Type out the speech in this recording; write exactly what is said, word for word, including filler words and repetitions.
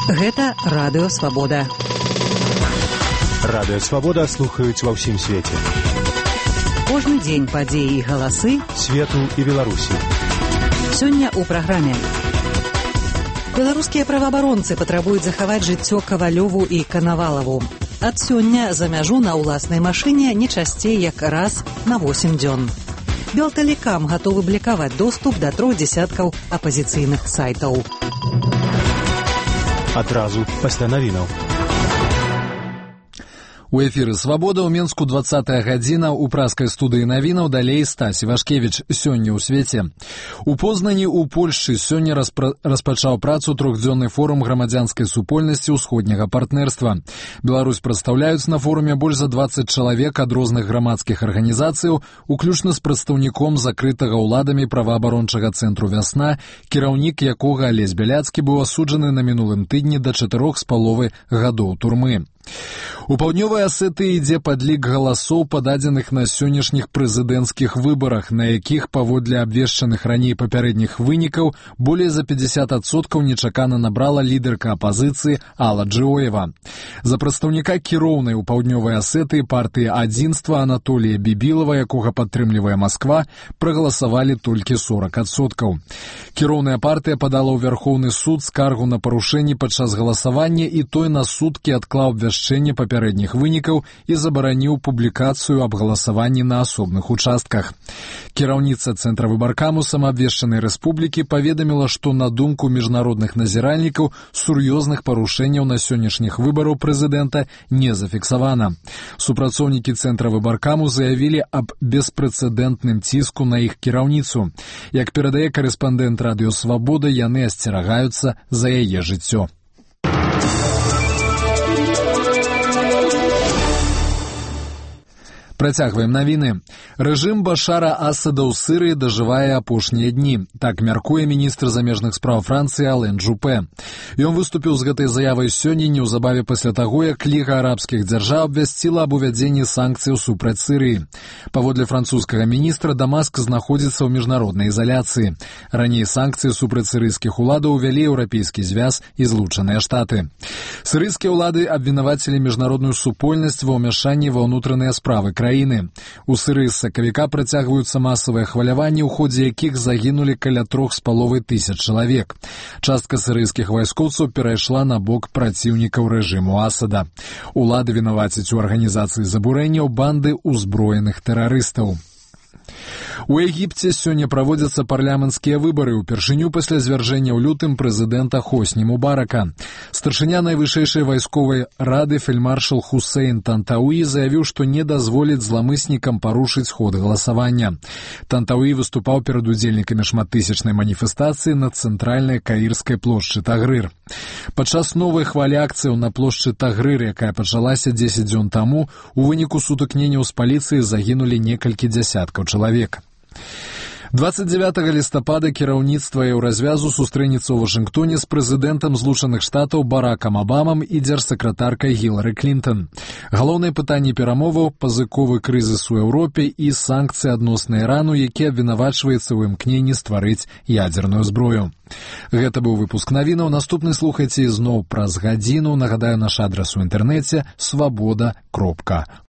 Гэта Радыё Свабода. Радыё Свабода слухаюць ва ўсім свеце. Кожны дзень падзеі і галасы свету і Беларусі. Сёння ў праграме. Беларускія праваабаронцы патрабуюць захаваць жыццё Кавалёву і Канавалаву. Ад сёння за мяжу на ўласнай машыне не часцей як раз на восем дзён. Белтэлекам гатовы блакаваць доступ да трох дзесяткаў апазіцыйных сайтаў. Адразу пасля навінаў. У эфіры «Свабода» ў Менску двадцатая гадзіна, у праскай студыі навінаў далей Стась Івашкевіч. Сёння ў свеце. У Познані ў Польшчы сёння распра... распачаў працу трохдзённы форум грамадзянскай супольнасці ўсходняга партнерства. Беларусь прадстаўляюць на форуме больш за дваццаць чалавек ад розных грамадскіх арганізацыяў, уключна з прадстаўніком закрытага ўладамі праваабарончага цэнтру «Вясна», кіраўнік якога Алесь Бяляцкі быў асуджаны на мінулым тыдні да чатырох з паловай гадоў турмы. У паўднёвай Асетыі ідзе падлік галасоў, пададзеных на сённяшніх прэзідэнцкіх выбарах, на якіх, паводле абвешчаных раней папярэдніх вынікаў, болей за пятьдесят адсоткаў нечакана набрала лідарка апазіцыі Алла Джиоева. За прадстаўніка кіроўнай у паўднёвай Асетыі партыі «Адзінства» Анатолія Бібілава, якога падтрымлівае Масква, прагаласавалі толькі сорок адсоткаў. Кіроўная партыя падала ў Вярхоўны суд скаргу на парушэнні падчас галасавання, і той на суткі адклаў абвяшчэнне папярэдніх вынікаў і забараніў публікацыю аб галасаванні на асобных участках. Кіраўніца Цэнтра выбаркаму самаабвешчанай рэспублікі паведаміла, што на думку міжнародных назіральнікаў сур'ёзных парушэнняў на сённяшніх выбараў прэзідэнта не зафіксавана. Супрацоўнікі Цэнтра выбаркаму заявілі аб беспрэцэдэнтным ціску на іх кіраўніцу. Як перадае карэспандэнт Радыё Свабода, яны асцерагаюцца за яе жыццё. Працягваем навіны. Рэжым Башара Асада ў Сырыі дажывае апошнія дні. Так мяркуе міністр замежных спраў Францыі Ален Жупе. Ён выступіў з гэтай заявай сёння неўзабаве пасля таго, як Ліга арабскіх дзяржаў абвясціла аб увядзенні санкцыяў супраць Сырыі. Паводле французскага міністра, Дамаск знаходзіцца ў міжнароднай изаляцыі. Раней санкцыі супраць сырыйскіх уладаў увялі Еўрапейскі звяз і Злучаныя Штаты. Сырыйскія ўлады абвінавацілі міжнародную супольнасць ва ўмяшанні ва ўнутраныя справы краіны. У Сырыі з сакавіка працягваюцца масавыя хваляванні, у ходзе якіх загінулі каля трох з паловай тысяч чалавек. Частка сырыйскіх вайскоўцаў перайшла на бок праціўнікаў рэжыму Асада. Улады вінавацяць у арганізацыі забурэнняў банды ўзброеных тэрарыстаў. У Егіпце сёння праводзяцца парламенцкія выбары, упершыню пасля звяржэння ў лютым прэзідэнта Хосні Мубарака. Старшыня найвышэйшай вайсковай рады фельдмаршал Хусейн Тантауі заявіў, што не дазволіць зламыснікам парушыць ход галасавання. Тантауі выступаў перад удзельнікамі шматтысячнай маніфестацыі на цэнтральнай каірскай плошчы Тагрыр. Падчас новай хвалі акцыяў на плошчы Тагрыр, якая пачалася дзесяць дзён таму, у выніку сутыкненняў з паліцыяй загінулі некалькі дзясяткаў чалавек. двадцать девятага лістапада кіраўніцтва Еўразвязу сустрэнецца ў Вашынгтоне з прэзідэнтам Злучаных Штатаў Баракам Абамам і дзяржсакратаркай Гілары Клінтон. Галоўнае пытанне перамоваў – пазыковы крызіс у Еўропе і санкцыі адносна Ірану, які абвінавачваецца ў імкненні стварыць ядзерную зброю. Гэта быў выпуск навінаў. Наступны слухайце ізноў праз гадзіну. Нагадаю, наш адрас у інтэрнэце свабода кропка